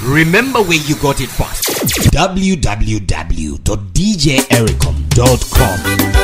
Remember where you got it first. www.djericom.com.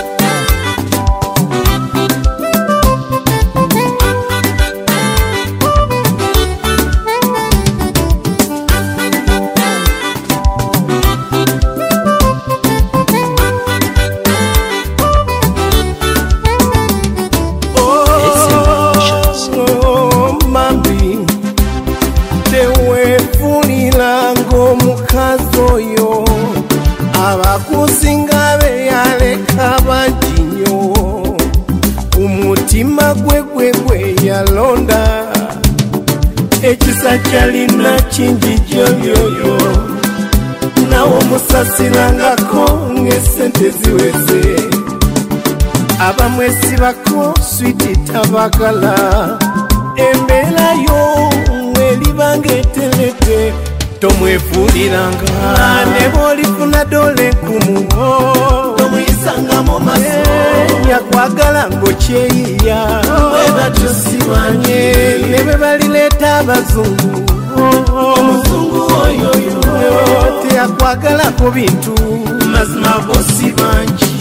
Mukazoyo abakusingabe yaleka bajinyo umutima gwe yalonda ekisa kyalina kingi gyobyoyo nawo musasirangako ng'esente ziweze abamwesi bako switi tabagala embeera yo mwelibanga etelete tomwefuliranga nebolifuna dole kumuho tomuyisanga mu maso yakwagala ng'okyeyiya webatyosibanye ne bwe balileta abazungu omuzungu oyoyo teyakwagalako bintu mazima bosi bangi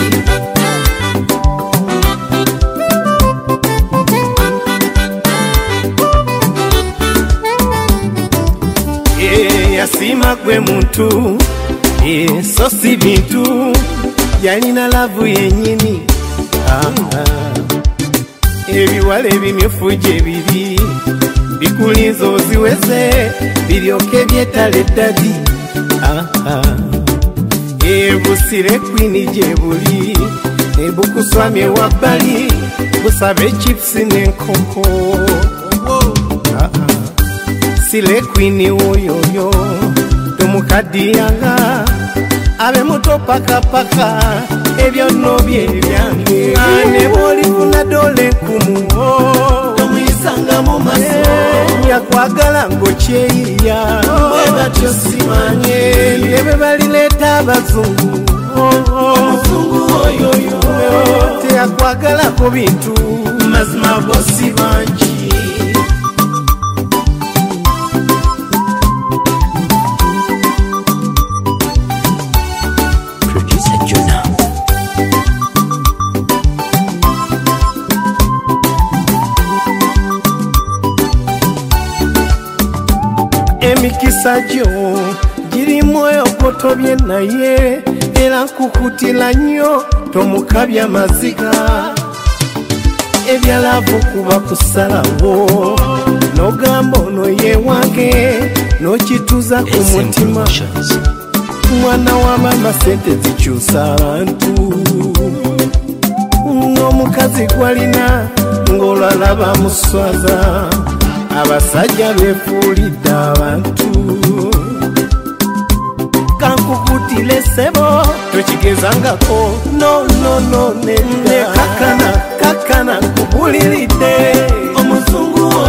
yasima gwe muntu so si bintu yalina lavu yenyini ebiwala ebimyufu gye biri bikulinza oziweze biryoke byetala eddadi ebusire kwini gye buli nebukuswamye wabbali busabe chipusi n'enkoko sile kwini oyoyo tomukadiyanga abe muto paka ebyo no bye byange ne bolifuna dole kumuho tomuyisanga mu maso yakwagala ng'okyeyiya webatyosibanye ne bwe balileta abazungu omuzungu oyoyo teyakwagalako bintu mazima bosi bangi emikisa gyo girimu okotobye naye era nkukutira nnyo tomukabya maziga ebyalavu kuba kusalawo n'ogamba ono ye wange n'okituza ku mutima mwana wa mama sente zikyusa abantu n'omukazi gwalina ng'olwalaba muswaza abasajja befuulidde abantu kankukutile sebo tokigezangako no ne kakana nkubuliridde omuzungu